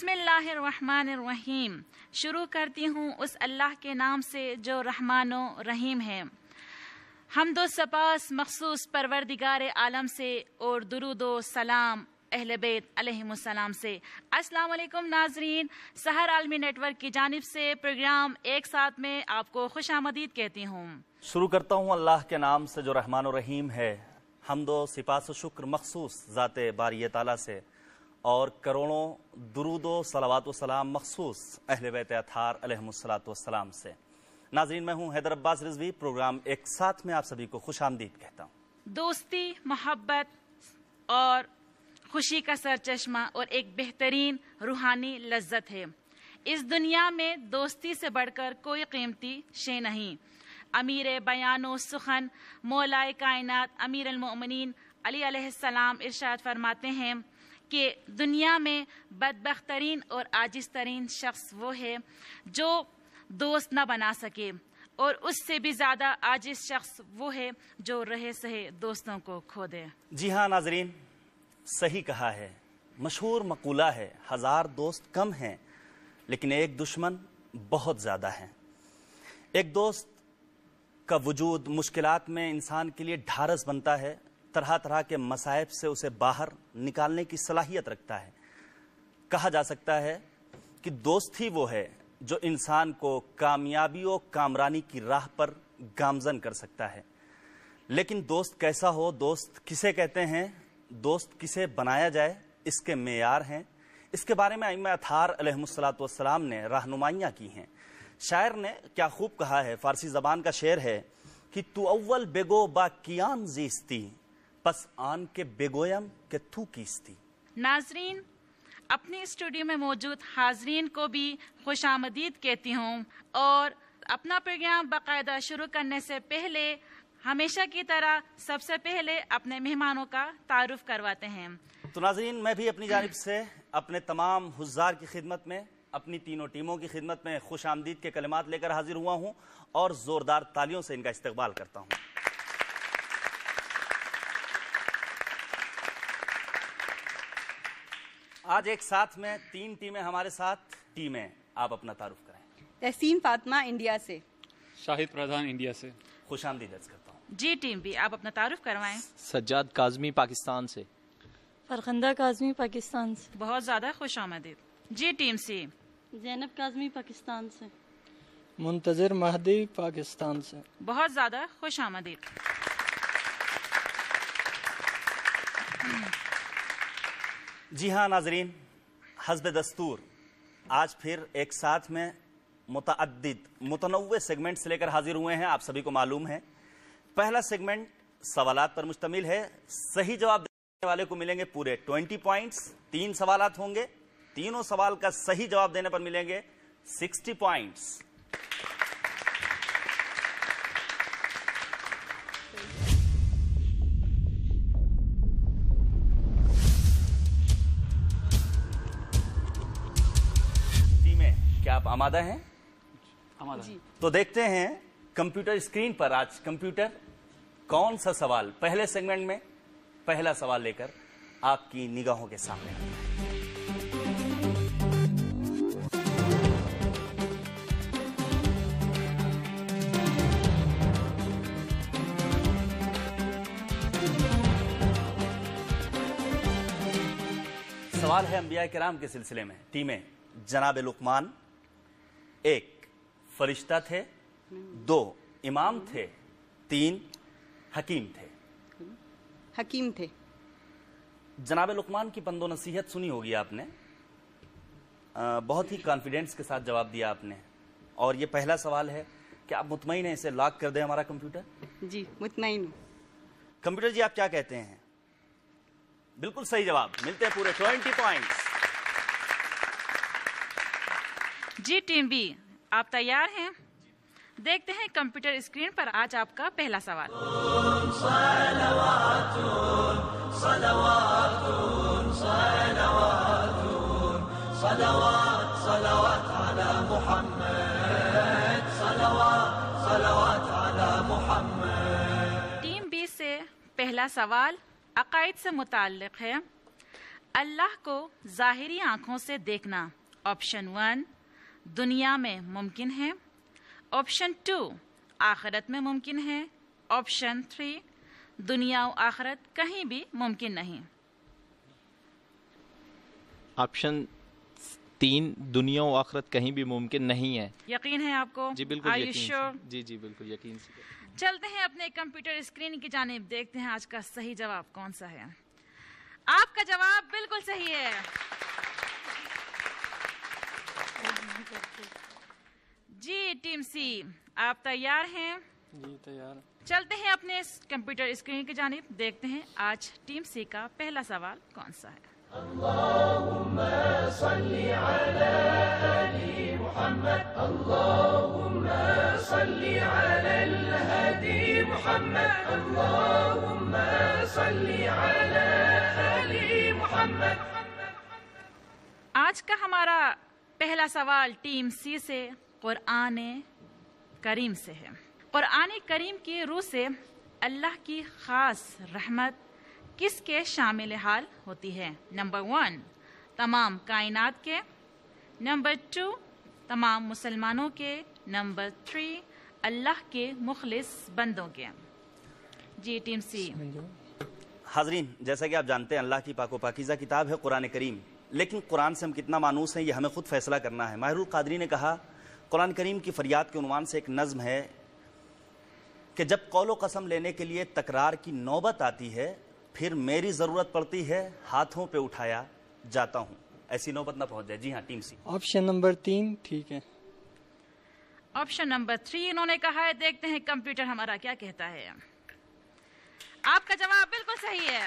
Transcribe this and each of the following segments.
بسم اللہ الرحمن الرحیم. شروع کرتی ہوں اس اللہ کے نام سے جو رحمان و رحیم ہے. حمد و سپاس مخصوص پروردگار عالم سے اور درود و سلام اہل بیت علیہم السلام سے. السلام علیکم ناظرین. سحر عالمی نیٹ ورک کی جانب سے پروگرام ایک ساتھ میں آپ کو خوش آمدید کہتی ہوں. شروع کرتا ہوں اللہ کے نام سے جو رحمان و رحیم ہے. حمد و سپاس و شکر مخصوص ذات باری تعالیٰ سے اور کروڑوں درود و صلوات و سلام مخصوص اہل بیت اطہار علیہم السلام سے. ناظرین میں ہوں حیدر عباس رضوی. پروگرام ایک ساتھ میں آپ سبھی کو خوش آمدید کہتا ہوں. دوستی، محبت اور خوشی کا سرچشمہ اور ایک بہترین روحانی لذت ہے. اس دنیا میں دوستی سے بڑھ کر کوئی قیمتی شے نہیں. امیر بیان و سخن مولائے کائنات امیر المؤمنین علی علیہ السلام ارشاد فرماتے ہیں کہ دنیا میں بدبخت ترین اور عاجز ترین شخص وہ ہے جو دوست نہ بنا سکے، اور اس سے بھی زیادہ عاجز شخص وہ ہے جو رہے سہے دوستوں کو کھو دے. جی ہاں ناظرین، صحیح کہا ہے. مشہور مقولہ ہے، 1000 دوست کم ہیں لیکن ایک دشمن بہت زیادہ ہے. ایک دوست کا وجود مشکلات میں انسان کے لیے ڈھارس بنتا ہے، طرح طرح کے مصائب سے اسے باہر نکالنے کی صلاحیت رکھتا ہے. کہا جا سکتا ہے کہ دوست ہی وہ ہے جو انسان کو کامیابی و کامرانی کی راہ پر گامزن کر سکتا ہے. لیکن دوست کیسا ہو، دوست کسے کہتے ہیں، دوست کسے بنایا جائے، اس کے معیار ہیں. اس کے بارے میں ائمہ اطہار علیہم السلام نے رہنمائیاں کی ہیں. شاعر نے کیا خوب کہا ہے، فارسی زبان کا شعر ہے کہ تو اول بگو با کیان زیستی پس آن کے بگویم کہ تو کیستی. ناظرین، اپنے اسٹوڈیو میں موجود حاضرین کو بھی خوش آمدید کہتی ہوں، اور اپنا پروگرام باقاعدہ شروع کرنے سے پہلے ہمیشہ کی طرح سب سے پہلے اپنے مہمانوں کا تعارف کرواتے ہیں. تو ناظرین، میں بھی اپنی جانب سے اپنے تمام حضار کی خدمت میں، اپنی تینوں ٹیموں کی خدمت میں خوش آمدید کے کلمات لے کر حاضر ہوا ہوں اور زوردار تالیوں سے ان کا استقبال کرتا ہوں. آج ایک ساتھ میں 3 ٹیمیں ہمارے ساتھ. ٹیمیں آپ اپنا تعارف کریں. تحسین فاطمہ انڈیا سے. شاہد پردھان انڈیا سے. خوش آمدید عرض کرتا ہوں. جی ٹیم بھی آپ اپنا تعارف کروائیں. سجاد کاظمی پاکستان سے. فرخندہ کاظمی پاکستان سے. بہت زیادہ خوش آمدید. جی ٹیم سی. زینب کاظمی پاکستان سے. منتظر مہدی پاکستان سے. بہت زیادہ خوش آمدید. جی ہاں ناظرین، حسب دستور آج پھر ایک ساتھ میں متعدد متنوع سیگمنٹ سے لے کر حاضر ہوئے ہیں. آپ سبھی کو معلوم ہے پہلا سیگمنٹ سوالات پر مشتمل ہے. صحیح جواب دینے والے کو ملیں گے پورے 20 پوائنٹس. 3 سوالات ہوں گے، تینوں سوال کا صحیح جواب دینے پر ملیں گے 60 پوائنٹس. کیا آپ آمادہ ہیں؟ آمادہ. جی. تو دیکھتے ہیں کمپیوٹر اسکرین پر آج کمپیوٹر کون سا سوال پہلے سیگمنٹ میں پہلا سوال لے کر آپ کی نگاہوں کے سامنے آتا ہے. سوال ہے انبیاء کرام کے سلسلے میں. ٹیمیں جناب لقمان 1 فرشتہ تھے، 2 امام تھے، 3 حکیم تھے. حکیم تھے. جناب لقمان کی پند و نصیحت سنی ہوگی آپ نے. بہت ہی کانفیڈنس کے ساتھ جواب دیا آپ نے. اور یہ پہلا سوال ہے کہ آپ مطمئن ہیں اسے لاک کر دیں ہمارا کمپیوٹر؟ جی مطمئن ہوں. کمپیوٹر جی آپ کیا کہتے ہیں؟ بالکل صحیح جواب. ملتے ہیں پورے 20 پوائنٹس. جی ٹیم بی آپ تیار ہیں؟ دیکھتے ہیں کمپیوٹر اسکرین پر آج آپ کا پہلا سوال. ٹیم بی سے پہلا سوال عقائد سے متعلق ہے. अल्लाह को ज़ाहिरी आँखों से देखना ऑप्शन 1 दुनिया में मुमकिन है, ऑप्शन 2 आखिरत में मुमकिन है, ऑप्शन 3 दुनिया और आखिरत कहीं भी मुमकिन नहीं। ऑप्शन 3 दुनिया और आखिरत कहीं भी मुमकिन नहीं है। यकीन है आपको? जी बिल्कुल Are you यकीन sure? से। जी जी बिल्कुल यकीन से। चलते हैं अपने कंप्यूटर स्क्रीन की जानिब, देखते हैं आज का सही जवाब कौन सा है। आपका जवाब बिल्कुल सही है। जी टीम सी, आप तैयार हैं? जी तैयार। चलते हैं अपने कंप्यूटर स्क्रीन की जानिब, देखते हैं आज टीम सी का पहला सवाल कौन सा है। आज का हमारा पहला सवाल टीम सी से कुरान करीम से है। कुरान करीम की रूह से अल्लाह की खास रहमत किसके शामिल हाल होती है? नंबर 1 तमाम कायनात के, नंबर 2 तमाम मुसलमानों के, नंबर 3 अल्लाह के मुखलिस बंदों के। जी टीम सी। हाजरीन, जैसा कि आप जानते हैं अल्लाह की पाको पाकीज़ा किताब है कुरान करीम, लेकिन कुरान से हम कितना मानूस हैं ये हमें खुद फैसला करना है। माहिरुल कादरी ने कहा कुरान करीम की फरियाद के उन्वान से एक नज़्म है कि जब कौलो कसम लेने के लिए तकरार की नौबत आती है, फिर मेरी ज़रूरत पड़ती है हाथों पे उठाया जाता हूँ, ऐसी नौबत ना पहुँच जाए। जी हाँ टीम सी। ऑप्शन नंबर 3 ठीक है। ऑप्शन नंबर 3 इन्होंने कहा है। देखते हैं कंप्यूटर हमारा क्या कहता है। आपका जवाब बिल्कुल सही है।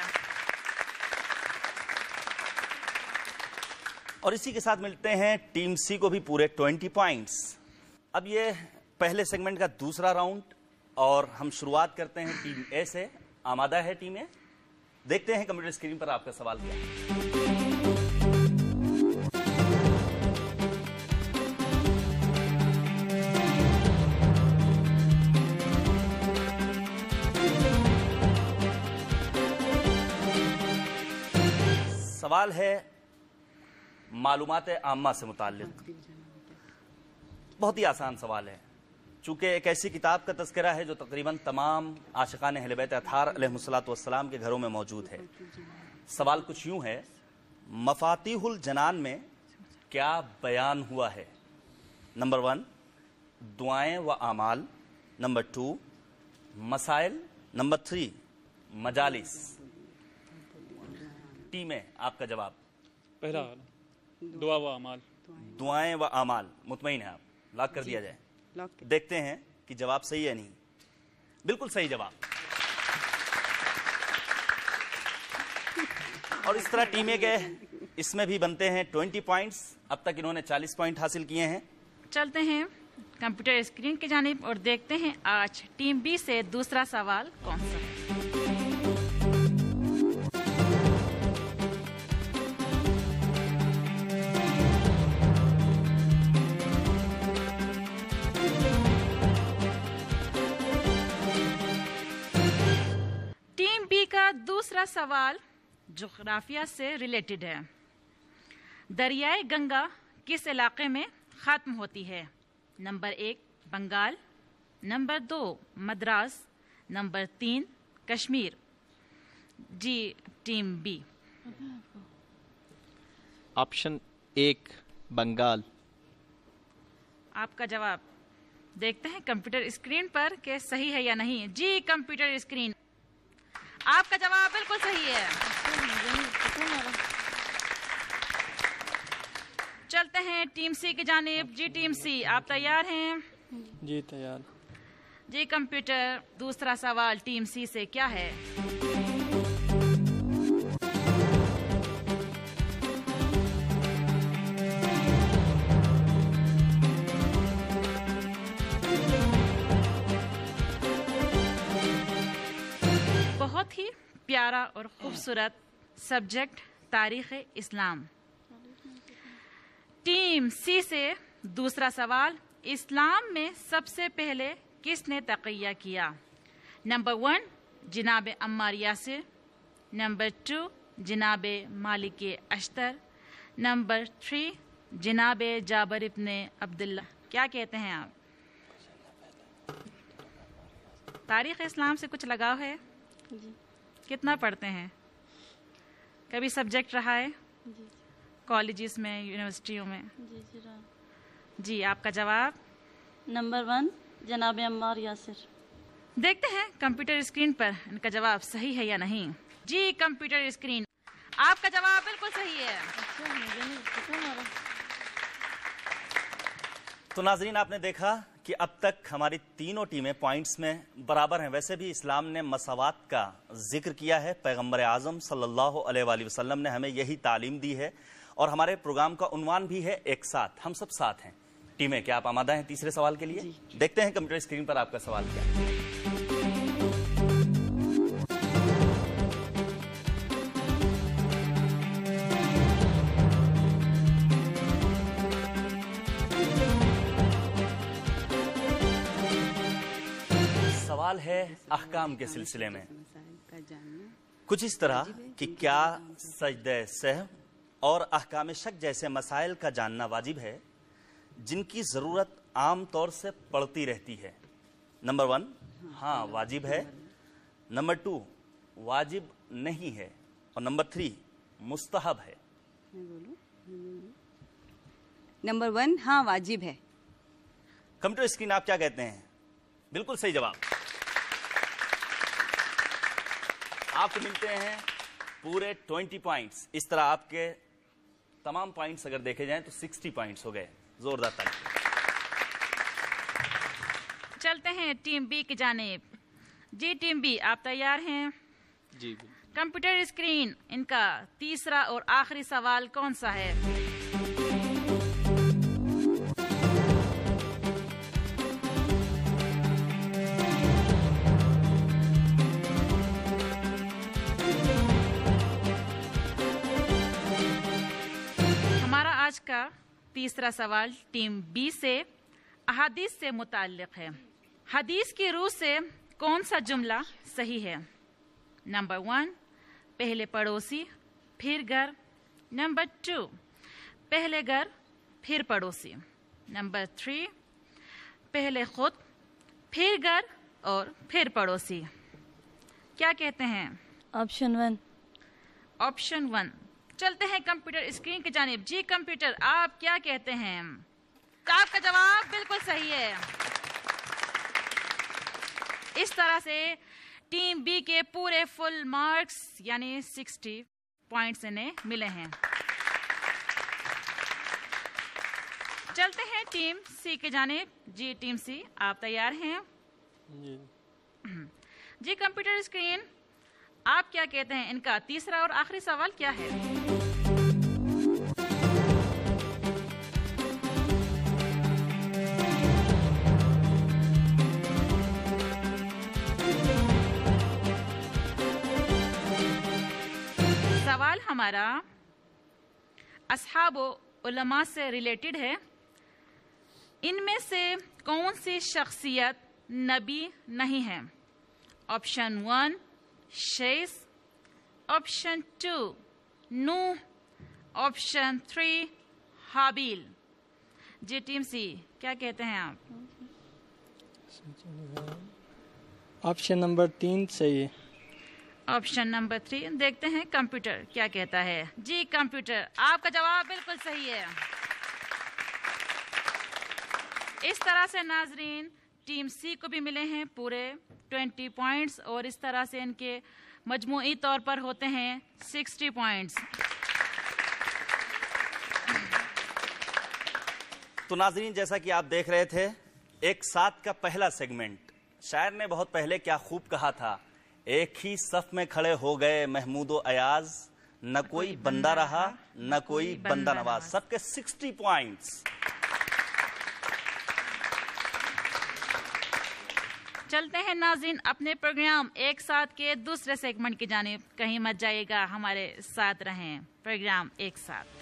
और इसी के साथ मिलते हैं टीम सी को भी पूरे 20 पॉइंट्स। अब ये पहले सेगमेंट का दूसरा राउंड और हम शुरुआत करते हैं टीम ए से। आमादा है टीम ए? देखते हैं कंप्यूटर स्क्रीन पर आपका सवाल क्या है। सवाल है मालूमात आम्मा से मुताल्लिक। बहुत ही आसान सवाल है, चूंकि एक ऐसी किताब का तज़किरा है जो तकरीबन तमाम आशिकान अहले बैत अतहार अलैहिस्सलातु वस्सलाम के घरों में मौजूद है। सवाल कुछ यूं है, मफातिहुल जनान में क्या बयान हुआ है? नंबर 1 दुआएं व आमाल, नंबर 2 मसाइल, नंबर 3 मजालिस। टीम है आपका जवाब। पहला वाला दुआ व अमाल। दुआएं व आमाल, मुतमईन है आप? लॉक कर दिया जाए। देखते हैं कि जवाब सही है नहीं। बिल्कुल सही जवाब। और इस तरह टीमें गए, इसमें भी बनते हैं 20 पॉइंट्स। अब तक इन्होंने 40 पॉइंट हासिल किए हैं। चलते हैं कंप्यूटर स्क्रीन की जानिब और देखते हैं आज टीम बी से दूसरा सवाल कौन सा है। टीम बी का दूसरा सवाल जोग्राफिया से रिलेटेड है। दरियाए गंगा किस इलाके में खत्म होती है? Number 1 Bengal, number 2 Madras, number 3 Kashmir. जी टीम बी। ऑप्शन 1 बंगाल। आपका जवाब देखते हैं कंप्यूटर स्क्रीन पर कि सही है या नहीं। जी कंप्यूटर स्क्रीन, आपका जवाब बिल्कुल सही है। चलते हैं टीम सी की जानिब। जी टीम सी, आप तैयार हैं? जी तैयार। जी कंप्यूटर, दूसरा सवाल टीम सी से क्या है? बहुत ही प्यारा और खूबसूरत सब्जेक्ट तारीख़ इस्लाम। टीम सी से दूसरा सवाल, इस्लाम में सबसे पहले किसने तक़िया किया? नंबर 1 जनाब अम्मार यासिर, नंबर 2 जनाब मालिक अश्तर। नंबर 3 जनाब जाबर इब्ने अब्दुल्ला। क्या कहते हैं आप? तारीख़ इस्लाम से कुछ लगाव है? जी कितना पढ़ते हैं? कभी सब्जेक्ट रहा है जी कॉलेजेस में, यूनिवर्सिटियों में? जी जी रहा। जी, आपका जवाब? नंबर 1 जनाब अम्मार यासिर। देखते हैं कंप्यूटर स्क्रीन पर इनका जवाब सही है या नहीं। जी, कंप्यूटर स्क्रीन आपका जवाब बिल्कुल सही है। अच्छा, मुझे नहीं पता हमारा। तो नाजरीन, आपने देखा कि अब तक हमारी तीनों टीमें पॉइंट्स में बराबर हैं। वैसे भी इस्लाम ने मसावात का जिक्र किया है। पैगंबर आज़म सल्लल्लाहु अलैहि वसल्लम ने हमें यही तालीम दी है और हमारे प्रोग्राम का उन्वान भी है एक साथ, हम सब साथ हैं। टीमें, क्या आप आमादा हैं तीसरे सवाल के लिए? देखते हैं कंप्यूटर स्क्रीन पर आपका सवाल क्या है। सवाल है अहकाम के सिलसिले में मसाइल का जानना। कुछ इस तरह कि क्या सजदे सहव और अहकाम शक जैसे मसाइल का जानना वाजिब है जिनकी ज़रूरत आम तौर से पड़ती रहती है? नंबर 1 हाँ वाजिब है, नंबर 2 वाजिब नहीं है और नंबर 3 मुस्तहब है। मैं बोलूं? नंबर 1 हाँ वाजिब है। कंप्यूटर स्क्रीन आप क्या कहते हैं? बिल्कुल सही जवाब। आपको मिलते हैं पूरे 20 पॉइंट्स। इस तरह आपके तमाम पॉइंट्स अगर देखे जाएं तो 60 पॉइंट्स हो गए। जोरदार ताली। चलते हैं टीम बी की जानिब। जी टीम बी, आप तैयार हैं? जी कंप्यूटर स्क्रीन इनका तीसरा और आखिरी सवाल कौन सा है? हमारा आज का तीसरा सवाल टीम बी से अहादीस से मुताल्लिक है। हदीस की रूह से कौन सा जुमला सही है? नंबर 1 पहले पड़ोसी फिर घर। नंबर 2 पहले घर फिर पड़ोसी। नंबर 3 पहले खुद फिर घर और फिर पड़ोसी। क्या कहते हैं? ऑप्शन 1। ऑप्शन 1। चलते हैं कंप्यूटर स्क्रीन की जानिब। जी कंप्यूटर, आप क्या कहते हैं? आपका जवाब बिल्कुल सही है। इस तरह से टीम बी के पूरे फुल मार्क्स यानी 60 पॉइंट्स इन्हें मिले हैं। चलते हैं टीम सी की जानिब। जी टीम सी, आप तैयार हैं? जी जी कंप्यूटर स्क्रीन, आप क्या कहते हैं? इनका तीसरा और आखिरी सवाल क्या है? सवाल हमारा अस्हाब उलमा से रिलेटेड है। इनमें से कौन सी शख्सियत नबी नहीं है? Option 1 Shesh, option 2 Nuh, option 3 Habil. जी टीम सी, क्या कहते हैं आप? ऑप्शन नंबर 3 सही है। Option number 3। देखते हैं कंप्यूटर क्या कहता है। जी कंप्यूटर, आपका जवाब बिल्कुल सही है। इस तरह से नाजरीन टीम सी को भी मिले हैं पूरे 20 पॉइंट्स और इस तरह से इनके मजमूई तौर पर होते हैं 60 पॉइंट्स। तो नाजरीन, जैसा कि आप देख रहे थे, एक साथ का पहला सेगमेंट। शायर ने बहुत पहले क्या खूब कहा था, एक ही सफ में खड़े हो गए महमूदो अयाज, न कोई बंदा रहा न कोई बंदा नवाज। सबके 60 पॉइंट्स। चलते हैं नाज़रीन अपने प्रोग्राम एक साथ के दूसरे सेगमेंट की जानिब। कहीं मत जाइएगा, हमारे साथ रहें। प्रोग्राम एक साथ।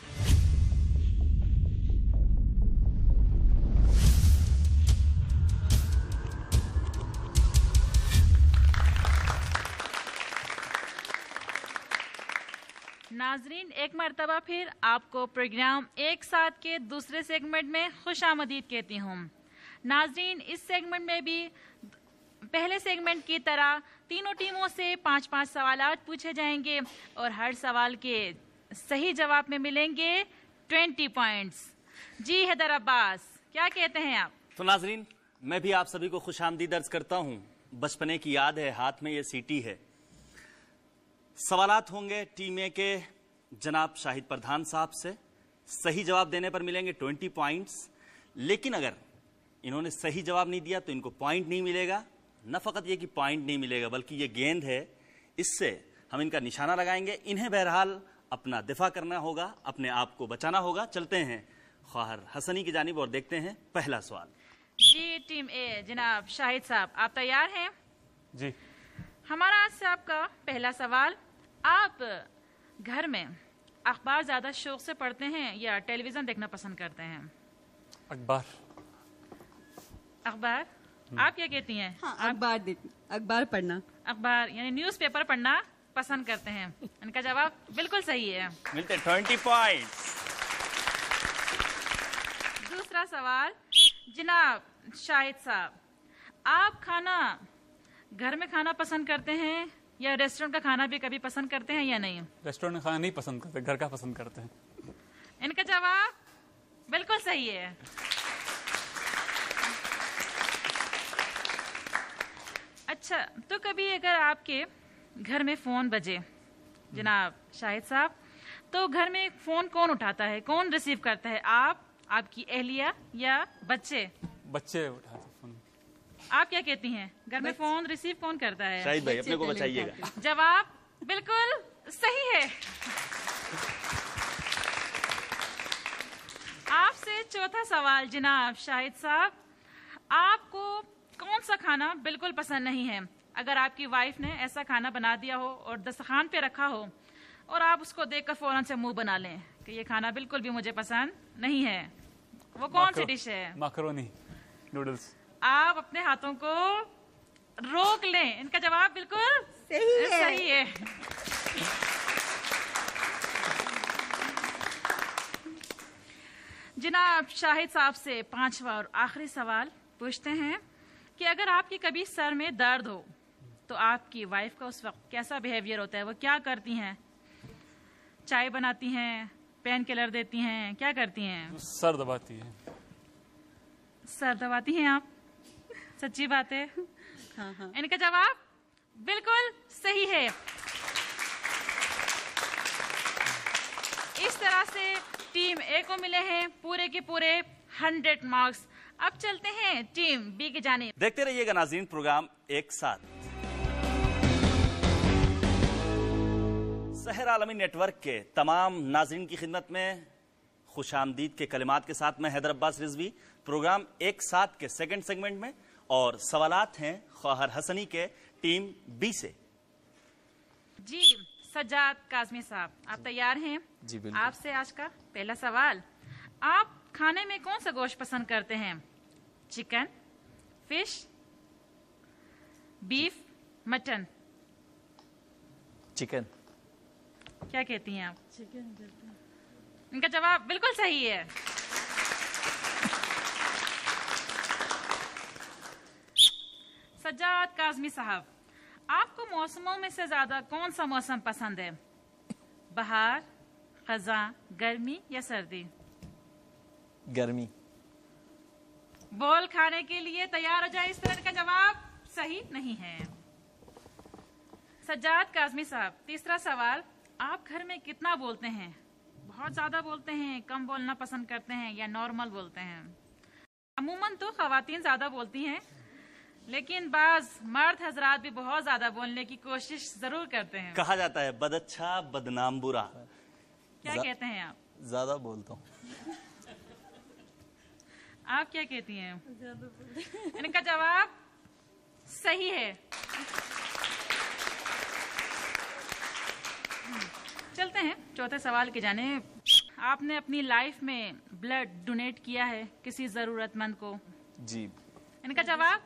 नाजरीन, एक मरतबा फिर आपको प्रोग्राम एक साथ के दूसरे सेगमेंट में खुश आमदीद कहती हूँ। नाजरीन, इस सेगमेंट में भी पहले सेगमेंट की तरह तीनों टीमों से 5-5 सवालात पूछे जाएंगे और हर सवाल के सही जवाब में मिलेंगे 20 पॉइंट्स। जी हैदर अब्बास, क्या कहते हैं आप? तो नाजरीन, मैं भी आप सभी को खुश आमदीद अर्ज करता हूँ। बचपने की याद है, हाथ में ये सीटी है। सवालात होंगे टीम ए के जनाब शाहिद प्रधान साहब से। सही जवाब देने पर मिलेंगे 20 पॉइंट्स, लेकिन अगर इन्होंने सही जवाब नहीं दिया तो इनको पॉइंट नहीं मिलेगा। न फकत ये कि पॉइंट नहीं मिलेगा, बल्कि ये गेंद है, इससे हम इनका निशाना लगाएंगे। इन्हें बहरहाल अपना दिफा करना होगा, अपने आप को बचाना होगा। चलते हैं ख्वाहर हसनी की जानिब और देखते हैं पहला सवाल। जी टीम ए जनाब शाहिद साहब, आप तैयार हैं? जी। हमारा आज से आपका पहला सवाल, आप घर में अखबार ज्यादा शौक से पढ़ते हैं या टेलीविजन देखना पसंद करते हैं? अखबार। अखबार। आप क्या कहती हैं? हाँ, अखबार पढ़ना। अखबार यानी न्यूज़पेपर पढ़ना पसंद करते हैं। इनका जवाब बिल्कुल सही है। मिलते 20 पॉइंट्स। दूसरा सवाल, जनाब शाहिद साहब, आप खाना घर में खाना पसंद करते हैं या रेस्टोरेंट का खाना भी कभी पसंद करते हैं या नहीं? रेस्टोरेंट में खाना नहीं पसंद करते, घर का पसंद करते हैं। इनका जवाब बिल्कुल सही है। अच्छा, तो कभी अगर आपके घर में फोन बजे जनाब शाहिद साहब, तो घर में फोन कौन उठाता है, कौन रिसीव करता है? आप, आपकी अहलिया या बच्चे? बच्चे उठाते फोन। आप क्या कहती हैं, घर में फोन रिसीव कौन करता है? शाहिद भाई, अपने को बचाइएगा। जवाब बिल्कुल सही है। आपसे चौथा सवाल जनाब शाहिद साहब, आपको कौन सा खाना बिल्कुल पसंद नहीं है? अगर आपकी वाइफ ने ऐसा खाना बना दिया हो और दस्तरखान पे रखा हो और आप उसको देखकर फौरन से मुंह बना लें कि ये खाना बिल्कुल भी मुझे पसंद नहीं है, वो कौन सी डिश है? Macaroni, noodles. आप अपने हाथों को रोक लें। इनका जवाब बिल्कुल सही है। जनाब शाहिद साहब से पांचवा और आखिरी सवाल पूछते हैं कि अगर आपके कभी सर में दर्द हो तो आपकी वाइफ का उस वक्त कैसा बिहेवियर होता है? वो क्या करती हैं? चाय बनाती हैं, पेन किलर देती हैं, क्या करती हैं? सर दबाती है। सर दबाती हैं आप? सच्ची बात है? हाँ हाँ। इनका जवाब बिल्कुल सही है। इस तरह से टीम ए को मिले हैं पूरे के पूरे 100 मार्क्स। अब चलते हैं टीम बी की जानिब। देखते रहिएगा नाज़रीन प्रोग्राम एक साथ। सहर आलमी नेटवर्क के तमाम नाज़रीन की खिदमत में खुशामदीद के कलिमात के साथ मैं हैदर अब्बास रिजवी। प्रोग्राम एक साथ के सेकंड सेगमेंट में और सवालात हैं ख्वाहर हसनी के टीम बी से। जी सज्जाद काज़मी साहब, आप तैयार हैं? जी बिल्कुल। आपसे आज का पहला सवाल, आप खाने में कौन सा गोश्त पसंद करते हैं? Chicken, fish, beef, mutton? Chicken. क्या कहती हैं आप? इनका जवाब बिल्कुल सही है। सज्जाद काज़मी साहब, आपको मौसमों में से ज्यादा कौन सा मौसम पसंद है? बहार, खज़ां, गर्मी या सर्दी? गर्मी। बॉल खाने के लिए तैयार हो जाए। इस तरह का जवाब सही नहीं है। सज्जाद काज़मी साहब, तीसरा सवाल, आप घर में कितना बोलते हैं? बहुत ज्यादा बोलते हैं, कम बोलना पसंद करते हैं या नॉर्मल बोलते हैं? अमूमन तो खवातीन ज्यादा बोलती हैं, लेकिन बाज मर्द हजरात भी बहुत ज्यादा बोलने की कोशिश जरूर करते हैं। कहा जाता है बदअच्छा बदनाम बुरा। क्या कहते हैं आप? ज्यादा बोलता हूँ। आप क्या कहती हैं? इनका जवाब सही है। चलते हैं चौथे सवाल की जानिब। आपने अपनी लाइफ में ब्लड डोनेट किया है किसी जरूरतमंद को? जी। इनका जवाब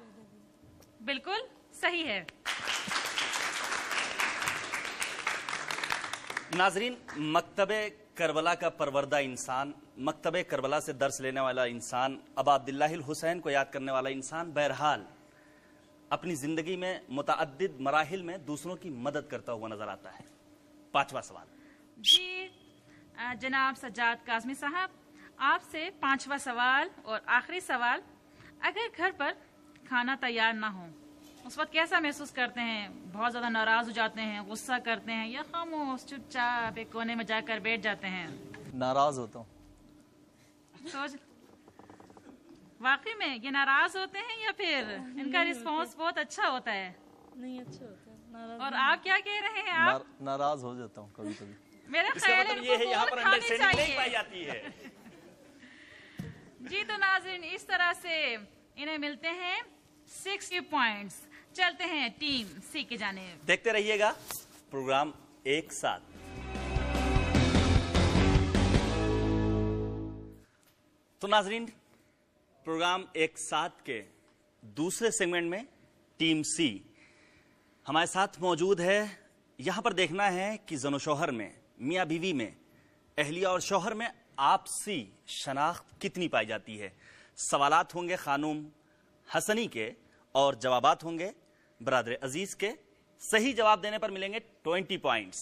बिल्कुल सही है। नाजरीन, मकतबे करबला का परवरदा इंसान, मकतबे करबला से दर्स लेने वाला इंसान, अबा अब्दुल्लाहिल हुसैन को याद करने वाला इंसान बहरहाल अपनी जिंदगी में मुतअद्दिद मराहिल में दूसरों की मदद करता हुआ नजर आता है। 5वां सवाल। जी जनाब सज्जाद काज़मी साहब, आपसे 5वां सवाल और आखिरी सवाल। अगर घर पर खाना तैयार ना हो उस वक्त कैसा महसूस करते हैं? बहुत ज़्यादा नाराज़ हो जाते हैं, गुस्सा करते हैं, या खामोश चुपचाप एक कोने में जाकर बैठ जाते हैं? नाराज होता हूँ। सोच, वाकई में ये नाराज़ होते हैं या फिर इनका रिस्पॉन्स बहुत अच्छा होता है? नहीं अच्छा होता है, नाराज और आप क्या कह रहे हैं? आप नाराज हो जाता हूँ कभी कभी। मेरा इसका ख्याल मतलब इनको ये है यहाँ बहुत पर खानी अंडरस्टैंडिंग नहीं चाहिए। पाई जाती है। जी तो नाज़रीन, इस तरह से इन्हें मिलते हैं 60 पॉइंट्स। चलते हैं टीम सी की जानिब। देखते रहिएगा प्रोग्राम एक साथ। तो नाजरीन, प्रोग्राम एक साथ के दूसरे सेगमेंट में टीम सी हमारे साथ मौजूद है। यहां पर देखना है कि जनो शौहर में, मियां बीवी में, अहलिया और शौहर में आपसी शनाख्त कितनी पाई जाती है। सवालात होंगे खानूम हसनी के और जवाबात होंगे बरादर अजीज के। सही जवाब देने पर मिलेंगे 20 पॉइंट्स।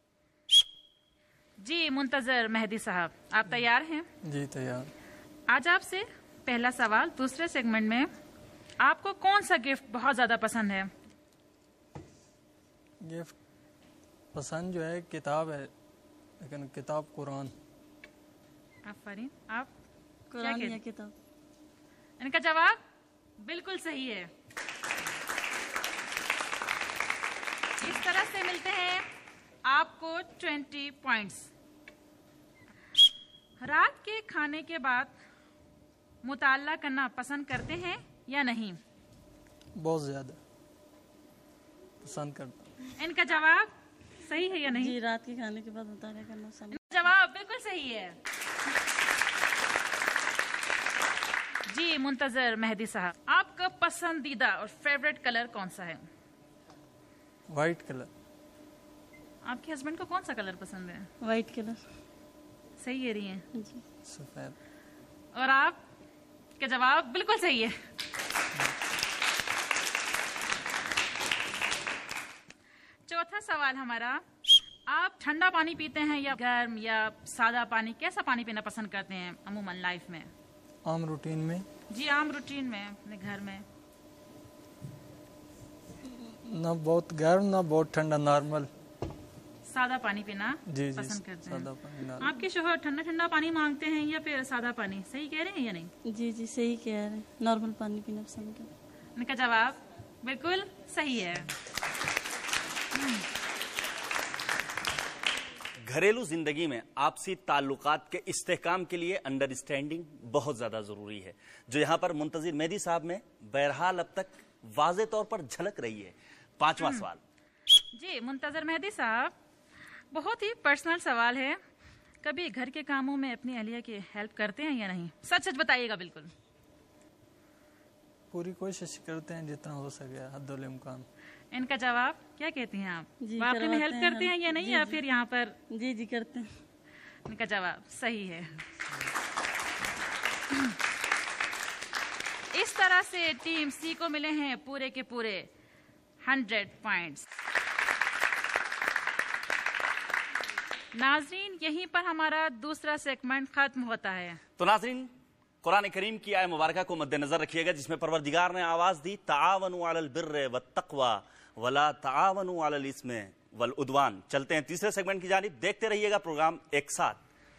जी मुंतजर मेहदी साहब, आप तैयार हैं? जी तैयार। आज आपसे पहला सवाल। दूसरे सेगमेंट में आपको कौन सा गिफ्ट बहुत ज्यादा पसंद है? गिफ्ट पसंद जो है किताब है, लेकिन किताब कुरान। आफरीन, आप कुरान क्या या कहते? किताब? इनका जवाब बिल्कुल सही है। इस तरह से मिलते हैं आपको 20 पॉइंट्स। रात के खाने के बाद मुताला करना पसंद करते हैं या नहीं? बहुत ज़्यादा पसंद करता हूँ। इनका जवाब सही है या नहीं? जी रात के खाने के बाद मुताला करना समझ। जवाब बिल्कुल सही है। जी मुंतजर मेहदी साहब, आपका पसंदीदा और फेवरेट कलर कौन सा है? White colour. आपके हस्बैंड को कौन सा कलर पसंद है? White colour. सही कह रही हैं। जी सफ़ेद। और आप का जवाब बिल्कुल सही है। चौथा सवाल हमारा, आप ठंडा पानी पीते हैं या गर्म या सादा पानी? कैसा पानी पीना पसंद करते हैं अमूमन लाइफ में? आम रूटीन में जी आम रूटीन में अपने घर में। ना बहुत गर्म ना बहुत ठंडा, नॉर्मल। सादा पानी पीना जी जी पसंद करते हैं। सादा पानी नॉर्मल। आपके शोहर ठंडा ठंडा पानी मांगते हैं या फिर सादा पानी? सही कह रहे हैं या नहीं? जी जी सही कह रहे हैं, नॉर्मल पानी पीना पसंद करते। इनका जवाब बिल्कुल सही है। घरेलू जिंदगी में आपसी ताल्लुकात के इस्तेहकाम के लिए अंडरस्टैंडिंग बहुत ज्यादा जरूरी है, जो यहाँ पर मुंतजिर मेहदी साहब में बहरहाल अब तक वाज़े तौर पर झलक रही है। 5वां सवाल। जी मुंतजर मेहदी साहब, बहुत ही पर्सनल सवाल है। कभी घर के कामों में अपनी अहलिया की हेल्प करते हैं या नहीं? सच सच बताइएगा बिल्कुल। पूरी कोशिश करते हैं जितना हो सके, हद्दुल इम्कान। इनका जवाब क्या कहती हैं आप? जी, वाकई में करवाते हेल्प हैं करते हैं या नहीं, जी, या जी। फिर यहाँ पर? जी जी करते हैं। इनका जवाब सही है। इस तरह से टीम सी को मिले हैं पूरे के पूरे 100 पॉइंट्स। नाजरीन, यहीं पर हमारा दूसरा सेगमेंट खत्म होता है। तो नाजरीन, कुरान करीम की आय मुबारका को मद्देनजर रखिएगा, जिसमें परवरदिगार ने आवाज दी, तावनु अलल बिर्र वत्तक़वा वला तावनु अलल इस्म वल उद्वान। चलते हैं तीसरे सेगमेंट की जानिब। देखते रहिएगा प्रोग्राम एक साथ।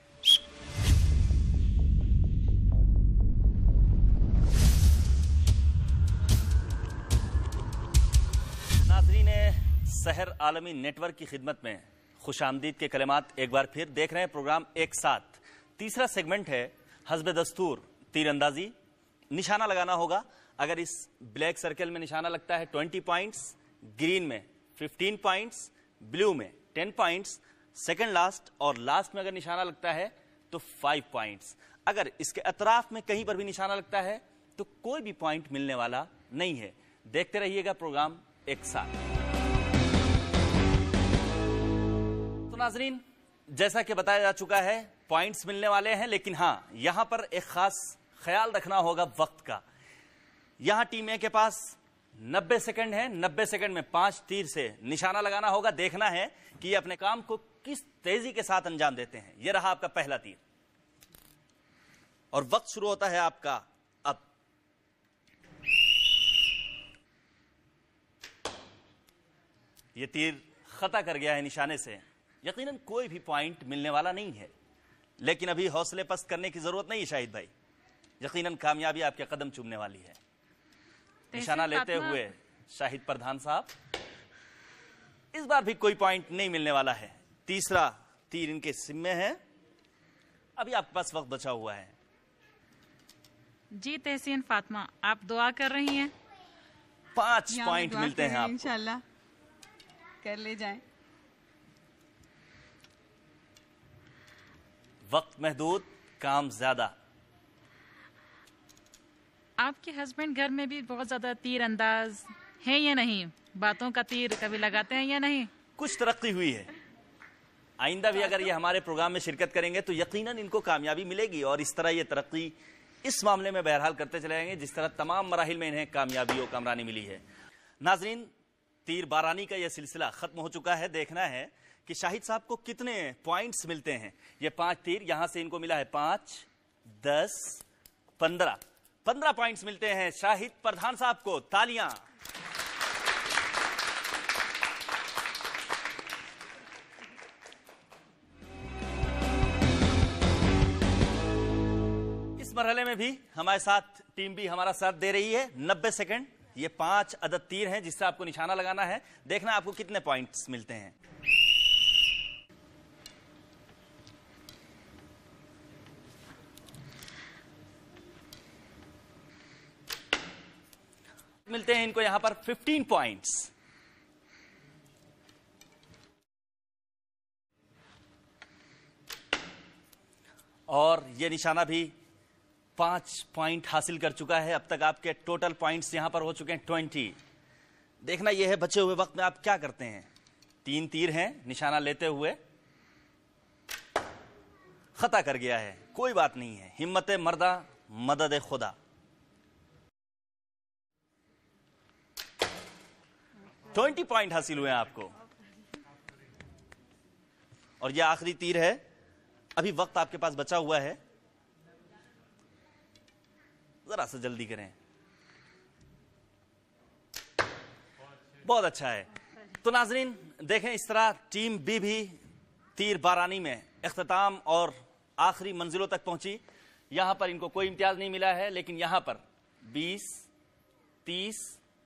नाजरीन सहर आलमी नेटवर्क की खिदमत में खुशामदीद के कलिमात एक बार फिर। देख रहे हैं प्रोग्राम एक साथ। तीसरा सेगमेंट है हस्ब दस्तूर तीरंदाजी। निशाना लगाना होगा। अगर इस ब्लैक सर्कल में निशाना लगता है 20 पॉइंट्स, ग्रीन में 15 पॉइंट्स, ब्लू में 10 पॉइंट्स, सेकंड लास्ट और लास्ट में अगर निशाना लगता है तो 5 पॉइंट्स। अगर इसके अतराफ में कहीं पर भी निशाना लगता है तो कोई भी पॉइंट मिलने वाला नहीं है। देखते रहिएगा प्रोग्राम एक साथ। तो नाजरीन, जैसा कि बताया जा चुका है पॉइंट्स मिलने वाले हैं, लेकिन हाँ यहां पर एक खास ख्याल रखना होगा वक्त का। यहां टीम ए के पास 90 सेकंड है। 90 सेकंड में 5 तीर से निशाना लगाना होगा। देखना है कि ये अपने काम को किस तेजी के साथ अंजाम देते हैं। यह रहा आपका पहला तीर और वक्त शुरू होता है आपका अब। यह तीर खता कर गया है निशाने से। यकीनन कोई भी पॉइंट मिलने वाला नहीं है, लेकिन अभी हौसले पस्त करने की जरूरत नहीं है शाहिद भाई। यकीनन कामयाबी आपके कदम चूमने वाली है। निशाना लेते हुए शाहिद प्रधान साहब, इस बार भी कोई पॉइंट नहीं मिलने वाला है। तीसरा तीर इनके सिम में है। अभी आपके पास वक्त बचा हुआ है। जी तहसीन फातिमा, आप दुआ कर रही हैं? 5 पॉइंट मिलते हैं आपको। इंशाल्लाह कर ले जाएं। वक्त महदूद, काम ज्यादा। आपके हस्बैंड घर में भी बहुत ज्यादा तीर अंदाज है या नहीं? बातों का तीर कभी लगाते हैं या नहीं? कुछ तरक्की हुई है। आइंदा भी अगर ये हमारे प्रोग्राम में शिरकत करेंगे तो यकीनन इनको कामयाबी मिलेगी और इस तरह ये तरक्की इस मामले में बहरहाल करते चले जाएंगे जिस तरह तमाम मराहिल में इन्हें कामयाबी और कामरानी मिली है। नाजरीन, तीर बारानी का यह सिलसिला खत्म हो चुका है। देखना है कि शाहिद साहब को कितने पॉइंट्स मिलते हैं। ये 5 तीर यहां से इनको मिला है 5, 10, 15 पॉइंट्स मिलते हैं शाहिद प्रधान साहब को। तालियां। इस मरहले में भी हमारे साथ टीम भी हमारा साथ दे रही है। 90 सेकंड, ये 5 अदद तीर हैं जिससे आपको निशाना लगाना है। देखना आपको कितने पॉइंट्स मिलते हैं। मिलते हैं इनको यहां पर 15 पॉइंट्स। और यह निशाना भी 5 पॉइंट हासिल कर चुका है। अब तक आपके टोटल पॉइंट्स यहां पर हो चुके हैं 20। देखना यह है बचे हुए वक्त में आप क्या करते हैं। 3 तीर हैं, निशाना लेते हुए खता कर गया है। कोई बात नहीं है, हिम्मत मर्दा मदद खुदा। 20 पॉइंट हासिल हुए हैं आपको। और यह आखिरी तीर है। अभी वक्त आपके पास बचा हुआ है, जरा सा जल्दी करें। बहुत अच्छा है। तो नाजरीन देखें, इस तरह टीम बी भी तीर बारानी में इख्तिताम और आखिरी मंजिलों तक पहुंची। यहां पर इनको कोई इम्तियाज नहीं मिला है, लेकिन यहां पर 20, 30,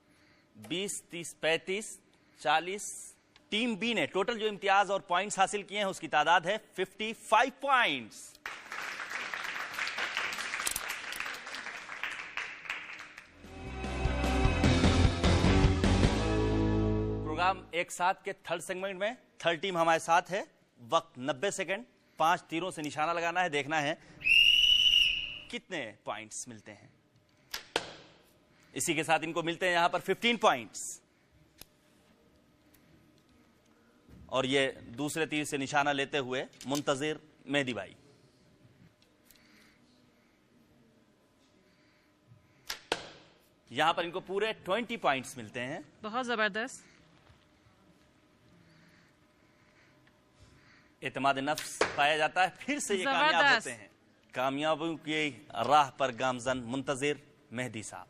35, 40 टीम बी ने टोटल जो इम्तियाज और पॉइंट्स हासिल किए हैं उसकी तादाद है 55 पॉइंट्स। प्रोग्राम एक साथ के थर्ड सेगमेंट में थर्ड टीम हमारे साथ है। वक्त 90 सेकंड, 5 तीरों से निशाना लगाना है। देखना है कितने पॉइंट्स मिलते हैं। इसी के साथ इनको मिलते हैं यहां पर 15 पॉइंट्स। और ये दूसरे तीर से निशाना लेते हुए मुंतजिर मेहदी भाई। यहां पर इनको पूरे 20 पॉइंट्स मिलते हैं। बहुत जबरदस्त। एतमाद नफ्स पाया जाता है, फिर से ये कामयाब होते हैं। कामयाबी की राह पर गामजन मुंतजिर मेहदी साहब।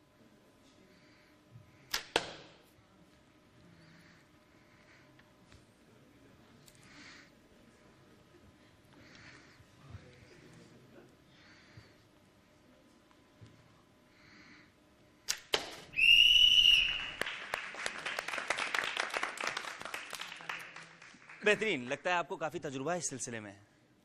बेहतरीन, लगता है आपको काफी तजुर्बा है इस सिलसिले में।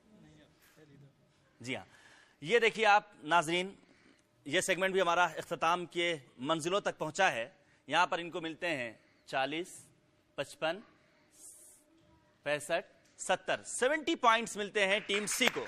जी हाँ, ये देखिए आप नाजरीन, ये सेगमेंट भी हमारा इख्तिताम के मंजिलों तक पहुंचा है। यहां पर इनको मिलते हैं 40, 55, 65, 70 70 पॉइंट्स मिलते हैं टीम सी को।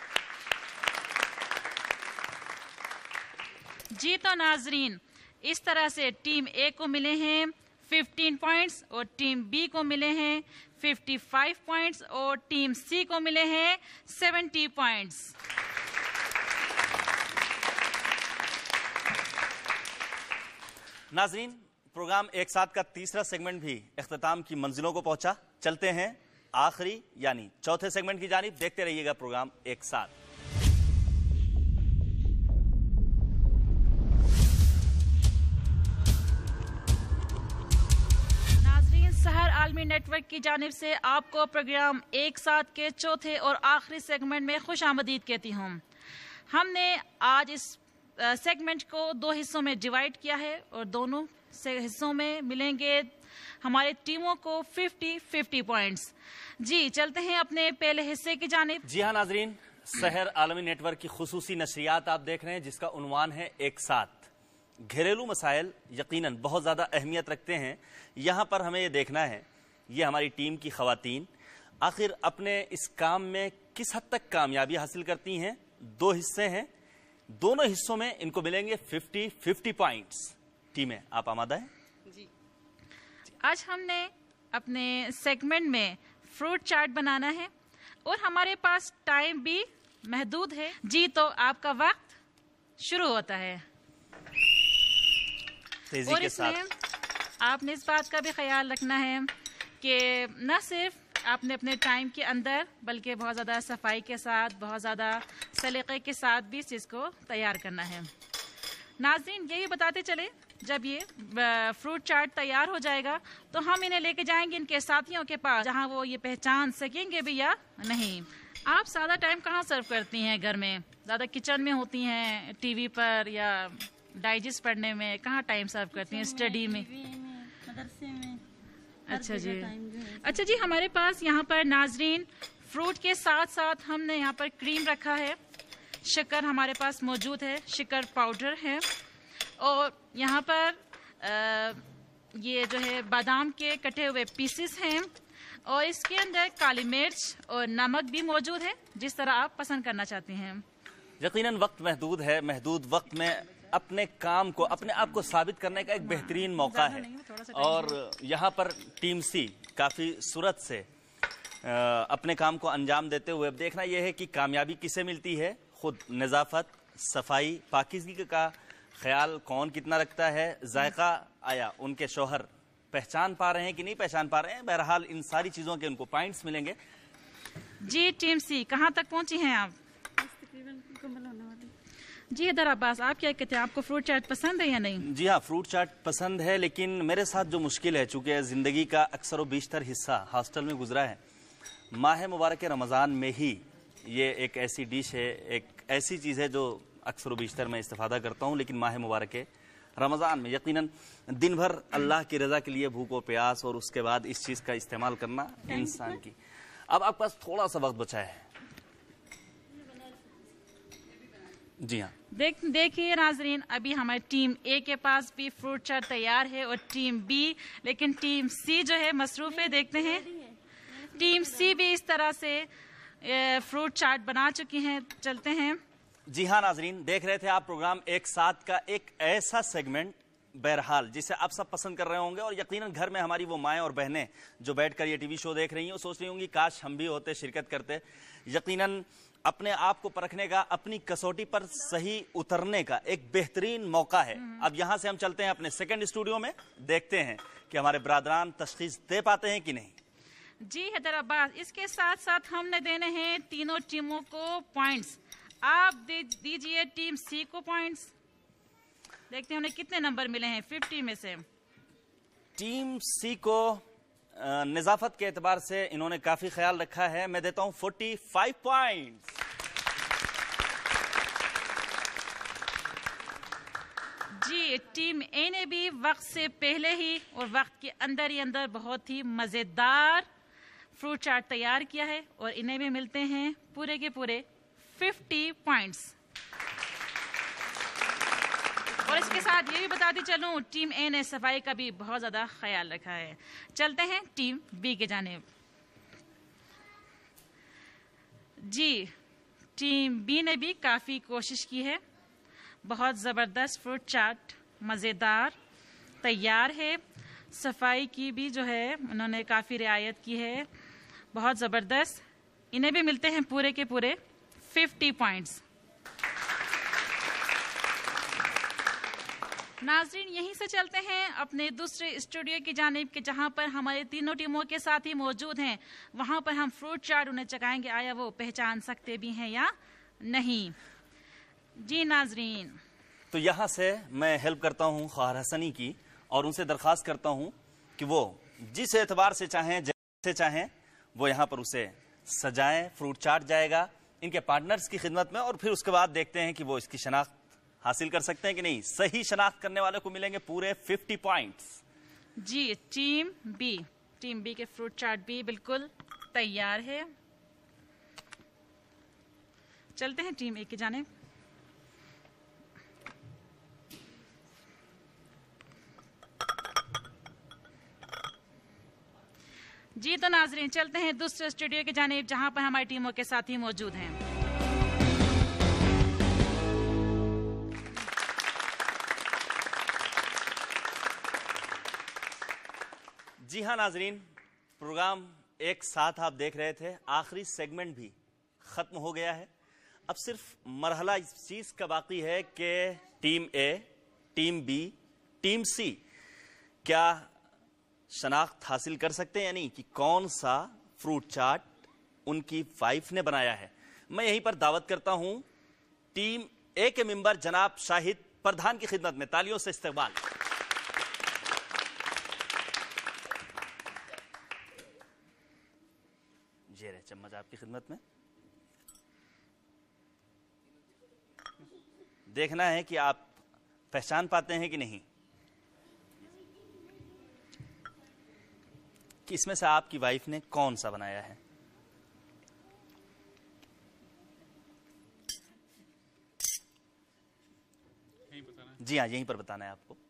जी तो नाजरीन, इस तरह से टीम ए को मिले हैं 15 पॉइंट्स और टीम बी को मिले हैं 55 पॉइंट्स और टीम सी को मिले हैं 70 पॉइंट्स। नाजरीन, प्रोग्राम एक साथ का तीसरा सेगमेंट भी इख्तिताम की मंजिलों को पहुंचा। चलते हैं आखिरी यानी चौथे सेगमेंट की जानिब। देखते रहिएगा प्रोग्राम एक साथ। नाजरीन, सहर आलमी नेटवर्क की जानिब से आपको प्रोग्राम एक साथ के चौथे और आखिरी सेगमेंट में खुश आमदीद कहती हूँ। हमने आज इस सेगमेंट को दो हिस्सों में डिवाइड किया है और दोनों से हिस्सों में मिलेंगे हमारी टीमों को 50-50 पॉइंट्स। जी चलते हैं अपने पहले हिस्से की जानिब। जी हाँ नाजरीन, सहर आलमी नेटवर्क की खुसूसी नशरियात आप देख रहे हैं जिसका उन्वान है एक साथ। घरेलू मसाइल यकीनन बहुत ज़्यादा अहमियत रखते हैं। यहाँ पर हमें ये देखना है ये हमारी टीम की ख़वातीन आखिर अपने इस काम में किस हद तक कामयाबी हासिल करती हैं। दो हिस्से हैं, दोनों हिस्सों में इनको मिलेंगे 50-50 पॉइंट्स। टीमें आप आमादा हैं? जी। आज हमने अपने सेगमेंट में फ्रूट चाट बनाना है और हमारे पास टाइम भी महदूद है। जी तो आपका वक्त शुरू होता है तेजी और के इसमें साथ आपने इस बात का भी ख्याल रखना है कि न सिर्फ आपने अपने टाइम के अंदर बल्कि बहुत ज़्यादा सफाई के साथ, बहुत ज़्यादा सलीके के साथ भी इस चीज़ को तैयार करना है। नाज़रीन, ये भी बताते चले जब ये फ्रूट चाट तैयार हो जाएगा तो हम इन्हें लेके जाएंगे इनके साथियों के पास जहां वो ये पहचान सकेंगे भी या नहीं। आप ज़्यादा टाइम कहाँ सर्व करती हैं घर में? ज़्यादा किचन में होती हैं, टीवी पर या डाइजेस्ट पढ़ने में? कहाँ टाइम सर्व करती हैं? स्टडी में, मदरसे में। अच्छा जी, टाइम जो है अच्छा जी। हमारे पास यहाँ पर नाजरीन फ्रूट के साथ साथ हमने यहाँ पर क्रीम रखा है, शक्कर हमारे पास मौजूद है, शक्कर पाउडर है और यहाँ पर ये जो है बादाम के कटे हुए पीसेस हैं और इसके अंदर काली मिर्च और नमक भी मौजूद है जिस तरह आप पसंद करना चाहते हैं। यकीनन वक्त महदूद है, महदूद वक्त में अपने काम को, अपने आप को साबित करने का एक बेहतरीन मौका है और यहाँ पर टीम सी काफ़ी सूरत से अपने काम को अंजाम देते हुए अब देखना यह है कि कामयाबी किसे मिलती है। खुद नज़ाफत, सफाई, पाकीज़गी का ख्याल कौन कितना रखता है, जायका आया उनके शौहर पहचान पा रहे हैं कि नहीं पहचान पा रहे हैं। बहरहाल इन सारी चीज़ों के उनको पॉइंट्स मिलेंगे। जी टीम सी, कहाँ तक पहुँची हैं आप? तकरीबन मुकम्मल होने वाली। जी हैदर अब्बास, आप क्या कहते हैं, आपको फ्रूट चाट पसंद है या नहीं? जी हाँ, फ्रूट चाट पसंद है, लेकिन मेरे साथ जो मुश्किल है चूँकि ज़िंदगी का अक्सर व बीशतर हिस्सा हॉस्टल में गुजरा है, माह मुबारक रमज़ान में ही ये एक ऐसी डिश है, एक ऐसी चीज़ है जो अक्सर व बीशतर मैं इस्तेफादा करता हूँ। लेकिन माह मुबारक रमज़ान में यकीनन दिन भर अल्लाह की रज़ा के लिए भूख व प्यास और उसके बाद इस चीज़ का इस्तेमाल करना इंसान की। अब आपके पास थोड़ा सा वक्त बचा है। जी हाँ, देखिए नाजरीन, अभी हमारी टीम ए के पास भी फ्रूट चाट तैयार है और टीम बी, लेकिन टीम सी जो है मसरूफ है। देखते हैं टीम सी भी इस तरह से फ्रूट चाट बना चुकी हैं। चलते हैं। जी हाँ नाजरीन, देख रहे थे आप प्रोग्राम एक साथ का एक ऐसा सेगमेंट बहरहाल जिसे आप सब पसंद कर रहे होंगे और यकीनन घर में हमारी वो माएँ और बहनें जो बैठकर ये टीवी शो देख रही हैं वो सोच रही होंगी काश हम भी होते, शिरकत करते। यकीनन अपने आप को परखने का, अपनी कसौटी पर सही उतरने का एक बेहतरीन मौका है। अब यहाँ से हम चलते हैं अपने सेकंड स्टूडियो में, देखते हैं कि हमारे बरादरान तशखीस दे पाते हैं कि नहीं। जी हैदर अब्बास, इसके साथ साथ हमने देने हैं तीनों टीमों को पॉइंट्स। आप दीजिए टीम सी को पॉइंट्स। देखते हैं उन्हें कितने नंबर मिले हैं 50 में से। टीम सी को निजाफत के एतबार से इन्होंने काफी ख्याल रखा है। मैं देता हूं 45 पॉइंट्स। जी टीम ए ने भी वक्त से पहले ही और वक्त के अंदर ही अंदर बहुत ही मजेदार फ्रूट चाट तैयार किया है और इन्हें भी मिलते हैं पूरे के पूरे 50 पॉइंट्स। और इसके साथ ये भी बताती चलूं, टीम ए ने सफाई का भी बहुत ज्यादा ख्याल रखा है। चलते हैं टीम बी के जानिब। जी टीम बी ने भी काफी कोशिश की है। बहुत जबरदस्त फ्रूट चाट मजेदार तैयार है। صفائی کی بھی جو ہے انہوں نے کافی رعایت کی ہے، بہت زبردست. انہیں بھی ملتے ہیں پورے کے پورے 50 پوائنٹس. ناظرین یہیں سے چلتے ہیں اپنے دوسرے اسٹوڈیو کی جانب کہ جہاں پر ہمارے تینوں ٹیموں کے ساتھی موجود ہیں. وہاں پر ہم فروٹ چاٹ انہیں چکھائیں گے، آیا وہ پہچان سکتے بھی ہیں یا نہیں. جی ناظرین، تو یہاں سے میں ہیلپ کرتا ہوں خواہر حسنی کی اور ان سے درخواست کرتا ہوں کہ وہ جس اعتبار سے چاہیں جیسے چاہیں وہ یہاں پر اسے سجائیں. فروٹ چاٹ جائے گا ان کے پارٹنرز کی خدمت میں اور پھر اس کے بعد دیکھتے ہیں کہ وہ اس کی شناخت حاصل کر سکتے ہیں کہ نہیں. صحیح شناخت کرنے والے کو ملیں گے پورے 50 پوائنٹس. جی ٹیم بی کے فروٹ چاٹ بھی بالکل تیار ہے. چلتے ہیں ٹیم اے کی جانب. جی تو ناظرین چلتے ہیں دوسرے اسٹوڈیو کی جانب جہاں پر ہماری ٹیموں کے ساتھی موجود ہیں. جی ہاں ناظرین، پروگرام ایک ساتھ آپ دیکھ رہے تھے، آخری سیگمنٹ بھی ختم ہو گیا ہے. اب صرف مرحلہ اس چیز کا باقی ہے کہ team A, team B, team C کیا شناخت حاصل کر سکتے ہیں یا نہیں کہ کون سا فروٹ چاٹ ان کی وائف نے بنایا ہے. میں یہیں پر دعوت کرتا ہوں ٹیم اے کے ممبر جناب شاہد پردھان کی خدمت میں. تالیوں سے استقبال. یہ رہے چمچ آپ کی خدمت میں. دیکھنا ہے کہ آپ پہچان پاتے ہیں کہ نہیں کہ اس میں سے آپ کی وائف نے کون سا بنایا ہے. جی ہاں یہیں پر بتانا ہے آپ کو.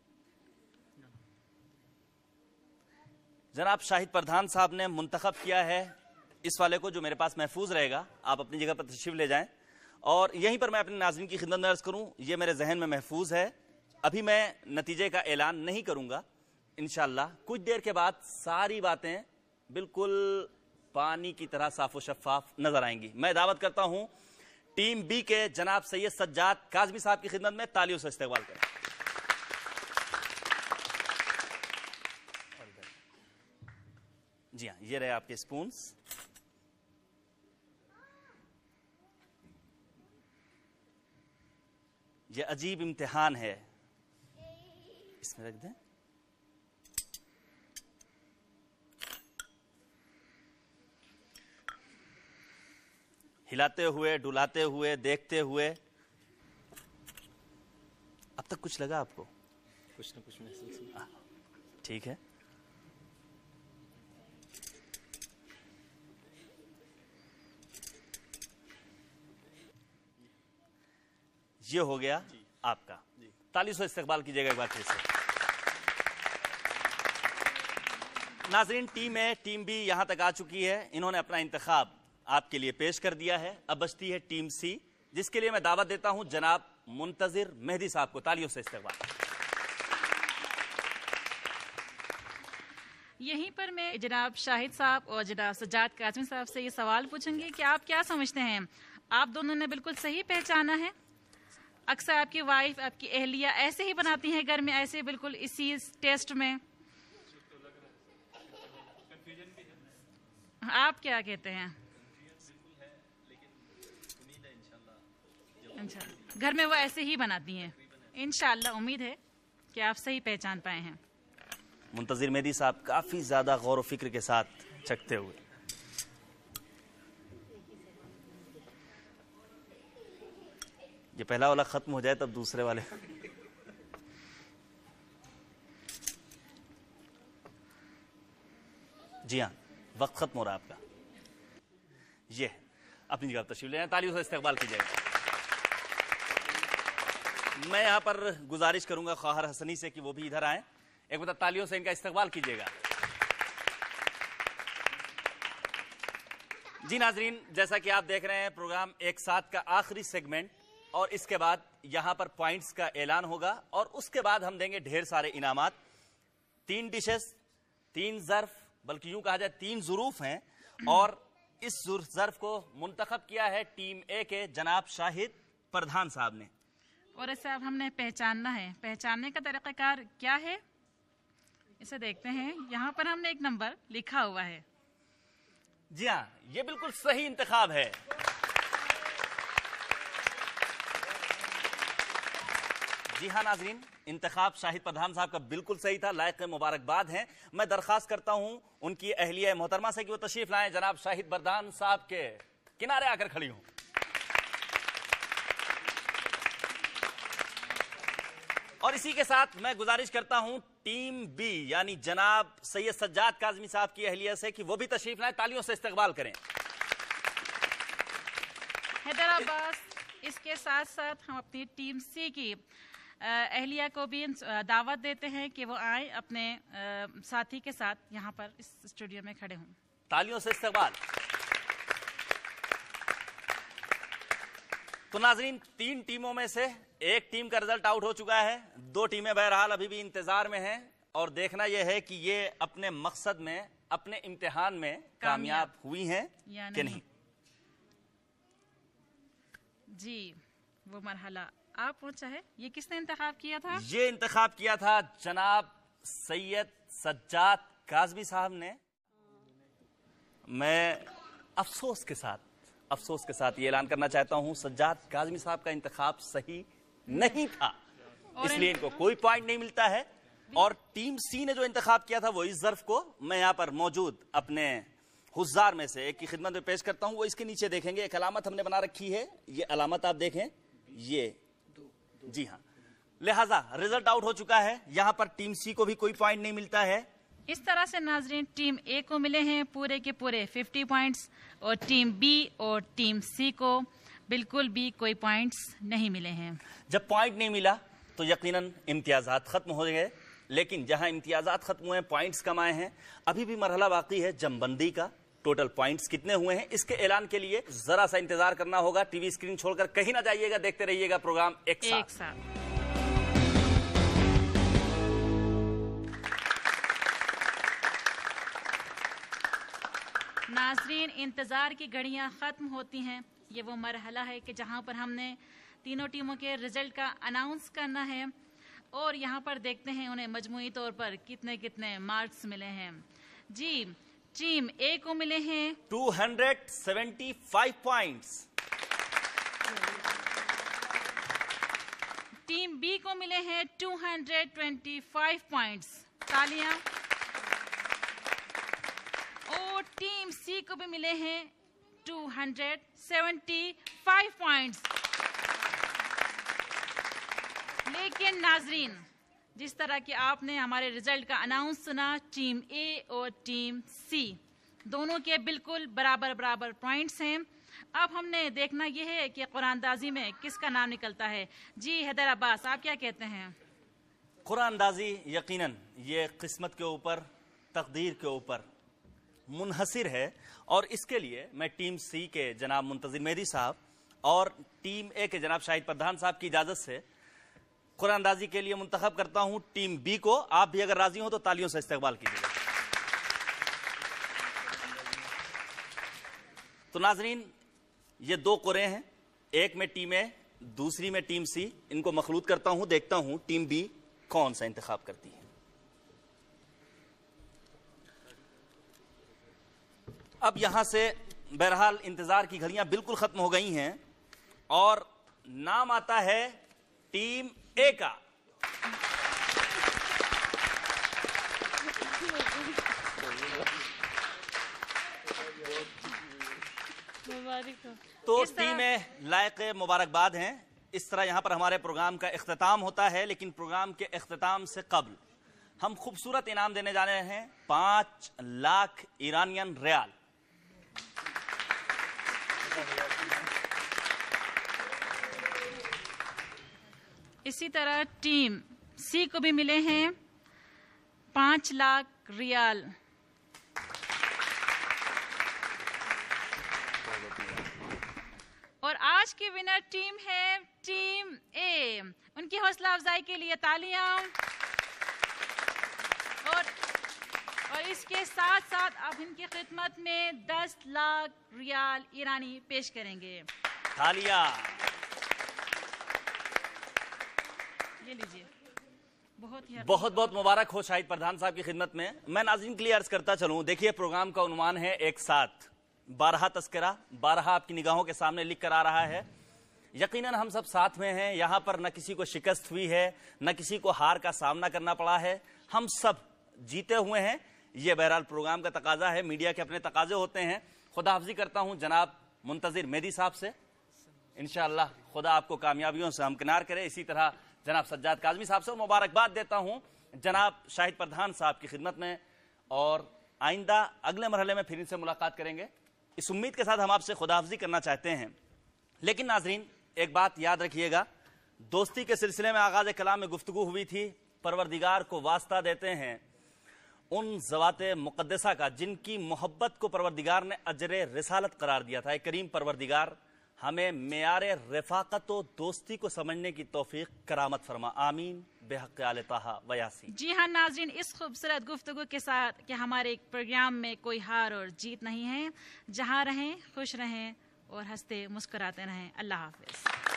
جناب شاہد پردھان صاحب نے منتخب کیا ہے اس والے کو جو میرے پاس محفوظ رہے گا. آپ اپنی جگہ پر تشریف لے جائیں اور یہیں پر میں اپنے ناظرین کی خدمت میں عرض کروں یہ میرے ذہن میں محفوظ ہے. ابھی میں نتیجے کا اعلان نہیں کروں گا. انشاءاللہ کچھ دیر کے بعد ساری باتیں بالکل پانی کی طرح صاف و شفاف نظر آئیں گی. میں دعوت کرتا ہوں ٹیم بی کے جناب سید سجاد کاظمی صاحب کی خدمت میں. تالیوں سے استقبال کریں. جی ہاں یہ رہے آپ کے اسپونز. یہ عجیب امتحان ہے، اس میں رکھ دیں. ہلاتے ہوئے، ڈلاتے ہوئے، دیکھتے ہوئے. اب تک کچھ لگا آپ کو؟ کچھ نہ کچھ محسوس ہوا. ٹھیک ہے. یہ ہو گیا آپ کا. تالیوں سے استقبال کیجیے گا ایک بار پھر سے. ناظرین ٹیم اے، ٹیم بی یہاں تک آ چکی ہے. انہوں نے اپنا انتخاب آپ کے لیے پیش کر دیا ہے. اب بچتی ہے ٹیم سی جس کے لیے میں دعوت دیتا ہوں جناب منتظر مہدی صاحب کو. تالیوں سے استقبال. یہیں پر میں جناب شاہد صاحب اور جناب سجاد کاظمی صاحب سے یہ سوال پوچھوں گی کہ آپ کیا سمجھتے ہیں، آپ دونوں نے بالکل صحیح پہچانا ہے؟ اکثر آپ کی وائف، آپ کی اہلیہ ایسے ہی بناتی ہیں گھر میں، ایسے بالکل اسی ٹیسٹ میں. آپ کیا کہتے ہیں؟ گھر میں وہ ایسے ہی بناتی ہیں. انشاءاللہ امید ہے کہ آپ صحیح پہچان پائے ہیں. منتظر مہدی صاحب کافی زیادہ غور و فکر کے ساتھ چکھتے ہوئے. یہ پہلا والا ختم ہو جائے تب دوسرے والے. جی ہاں وقت ختم ہو رہا ہے آپ کا. یہ اپنی جگہ تشریف لے جائیں. تالیوں سے استقبال کیجیے گا. میں یہاں پر گزارش کروں گا خواہر حسنی سے کہ وہ بھی ادھر آئیں. ایک بار تالیوں سے ان کا استقبال کیجیے گا. جی ناظرین جیسا کہ آپ دیکھ رہے ہیں پروگرام ایک ساتھ کا آخری سیگمنٹ اور اس کے بعد یہاں پر پوائنٹس کا اعلان ہوگا اور اس کے بعد ہم دیں گے ڈھیر سارے انعامات. 3 डिशेस, 3 ज़र्फ, बल्कि यूं कहा जाए 3 ज़ुरूफ हैं, और इस ज़र्फ को मुंतखब किया है टीम ए के जनाब शाहिद प्रधान साहब ने। और इसे अब हमने पहचानना है। पहचानने का तरीक़ाकार क्या है, इसे देखते हैं। यहाँ पर हमने एक नंबर लिखा हुआ है। जी हाँ, ये बिल्कुल सही इंतखाब है। जी हाँ नाजरीन, इंतखाब शाहिद प्रधान साहब का बिल्कुल सही था, लायक मुबारकबाद हैं। मैं दरख्वास्त करता हूं उनकी अहलिया मोहतरमा से कि वो तशरीफ लाएं, जनाब शाहिद प्रधान साहब के किनारे आकर खड़ी हूं। और इसी के साथ मैं गुजारिश करता हूं टीम बी यानी जनाब सैयद सज्जाद काज़मी साहब की अहलिया से कि वो भी तशरीफ लाएं, तालियों से इस्तकबाल करें। हैदराबाद, इसके साथ साथ हम अपनी टीम सी की अहलिया को भी दावत देते हैं कि वो आए, अपने साथी के साथ यहाँ पर इस स्टूडियो में खड़े हों। तालियों से इस्तकबाल। तो नाजरीन, 3 टीमों में से एक टीम का रिजल्ट आउट हो चुका है, 2 टीमें बहरहाल अभी भी इंतजार में हैं, और देखना यह है कि ये अपने मकसद में, अपने इम्तिहान में कामयाब हुई हैं या कि नहीं। जी, वो मरहला आप पहुंचा है। ये किसने इंतखाब किया था? ये इंतखाब किया था जनाब सैयद सज्जाद काज़मी साहब ने। मैं अफसोस के साथ ये ऐलान करना चाहता हूं, सज्जाद काज़मी साहब का इंतखाब सही नहीं था, इसलिए इनको कोई पॉइंट नहीं मिलता है। और टीम सी ने जो इंतखाब किया था वो इस ज़र्फ को मैं यहां पर मौजूद अपने हुज़ार में से एक की खिदमत में पेश करता हूं। वो इसके नीचे देखेंगे, एक अलामत हमने बना रखी है, ये अलामत आप देखें, ये जी हाँ, लिहाजा रिजल्ट आउट हो चुका है। यहां पर टीम सी को भी कोई पॉइंट नहीं मिलता है। इस तरह से नाजरीन, टीम ए को मिले हैं पूरे के पूरे 50 पॉइंट्स, और टीम बी और टीम सी को बिल्कुल भी कोई पॉइंट्स नहीं मिले हैं। जब पॉइंट नहीं मिला तो यकीनन इम्तियाजात खत्म हो गए, लेकिन जहां इम्तियाजात खत्म हुए हैं, पॉइंट्स कम आए हैं, अभी भी मरहला बाकी है जमबंदी का। टोटल पॉइंट्स कितने हुए हैं इसके ऐलान के लिए जरा सा इंतजार करना होगा। टीवी स्क्रीन छोड़कर कहीं ना जाइएगा, देखते रहिएगा प्रोग्राम एक साथ। नाजरीन, इंतजार की घड़ियां खत्म होती हैं। ये वो मरहला है कि जहां पर हमने तीनों टीमों के रिजल्ट का अनाउंस करना है, और यहाँ पर देखते हैं उन्हें मजमूई तौर पर कितने कितने मार्क्स मिले हैं। जी, टीम ए को मिले हैं 275 पॉइंट्स, टीम बी को मिले हैं 225 पॉइंट्स, तालियां। और टीम सी को भी मिले हैं 275 पॉइंट्स। लेकिन नाजरीन, जिस तरह कि आपने हमारे रिजल्ट का अनाउंस सुना, टीम ए और टीम सी दोनों के बिल्कुल बराबर बराबर पॉइंट्स हैं। अब हमने देखना यह है कि कुरानदाजी में किसका नाम निकलता है। जी हैदर अब्बास, आप क्या कहते हैं? कुरानदाजी यकीनन ये किस्मत के ऊपर, तकदीर के ऊपर मुनहसिर है, और इसके लिए मैं टीम सी के जनाब मुंतजिर मेहदी साहब और टीम ए के जनाब शाहिद प्रधान साहब की इजाजत से कुरानदाजी के लिए मुंतखब करता हूं टीम बी को। आप भी अगर राजी हो तो तालियों से इस्तकबाल कीजिएगा। तो नाजरीन, ये 2 कुरें हैं, एक में टीम ए, दूसरी में टीम सी। इनको मखलूत करता हूं, देखता हूं टीम बी कौन सा इंतखाब करती है। अब यहां से बहरहाल इंतजार की घड़ियां बिल्कुल खत्म हो गई हैं, और नाम आता है टीम ए का। तो टीमें लायक मुबारकबाद हैं। इस तरह यहां पर हमारे प्रोग्राम का इख्तिताम होता है, लेकिन प्रोग्राम के इख्तिताम से कबल हम खूबसूरत इनाम देने जा रहे हैं 5 लाख ईरानियन रियाल। इसी तरह टीम सी को भी मिले हैं 5 लाख रियाल। और आज की विनर टीम है टीम ए। उनकी हौसला अफजाई के लिए तालियां। और इसके साथ साथ अब इनकी खिदमत में 10 लाख रियाल ईरानी पेश करेंगे। तालियां। ये लीजिए। बहुत बहुत मुबारक हो शाहिद प्रधान साहब की खिदमत में। मैं नाज़रीन के लिए अर्ज करता चलूं, देखिए प्रोग्राम का उन्वान है एक साथ, 12 तस्करा, 12 आपकी निगाहों के सामने लिख कर आ रहा है। यकीनन हम सब साथ में हैं, यहां पर न किसी को शिकस्त हुई है, न किसी को हार का सामना करना पड़ा है, हम सब जीते हुए हैं। ये बहरहाल प्रोग्राम का तकाजा है, मीडिया के अपने तकाजे होते हैं। खुदा हाफिज़ी करता हूं जनाब मुंतजिर मेहदी साहब से, इंशाअल्लाह खुदा आपको कामयाबियों से हमकिनार करे। इसी तरह जनाब सज्जाद काज़मी साहब से मुबारकबाद देता हूं जनाब शाहिद प्रधान साहब की खिदमत में, और आइंदा अगले मरहले में फिर इनसे मुलाकात करेंगे इस उम्मीद के साथ हम आपसे खुदा हाफिज़ी करना चाहते हैं। लेकिन नाजरीन एक बात याद रखिएगा, दोस्ती के सिलसिले में आगाज कलाम में गुफ्तगू हुई थी, परवरदिगार को वास्ता देते हैं उन ज़वाते मुक़द्दसा का जिनकी मोहब्बत को परवरदिगार ने अजरे रिसालत करार दिया था। एक करीम परवरदिगार हमें मेयारे रफ़ाक़त व दोस्ती को समझने की तौफीक करामत फरमा, आमीन बेहक़ आले ताहा व यासीन। जी हाँ नाज़रीन, इस खूबसूरत गुफ्तगू के साथ कि हमारे प्रोग्राम में कोई हार और जीत नहीं है, जहाँ रहें खुश रहें और हंसते मुस्कुराते रहें। अल्लाह हाफ़िज़।